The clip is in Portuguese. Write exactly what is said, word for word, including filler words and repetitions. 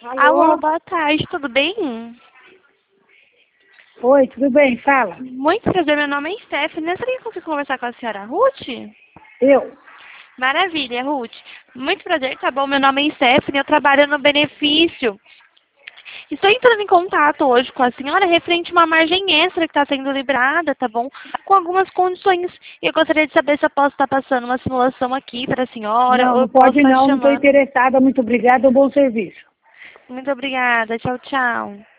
Alô? Alô, boa tarde, tudo bem? Oi, tudo bem? Fala. Muito prazer, meu nome é Stephanie. Eu seria que consigo conversar com a senhora Ruth? Eu? Maravilha, Ruth. Muito prazer, tá bom? Meu nome é Stephanie, eu trabalho no benefício. Estou entrando em contato hoje com a senhora referente a uma margem extra que está sendo liberada, tá bom? Com algumas condições. E eu gostaria de saber se eu posso estar passando uma simulação aqui para a senhora Não, ou não eu posso pode estar não, não estou chamando. interessada. Muito obrigada, um bom serviço. Muito obrigada. Tchau, tchau.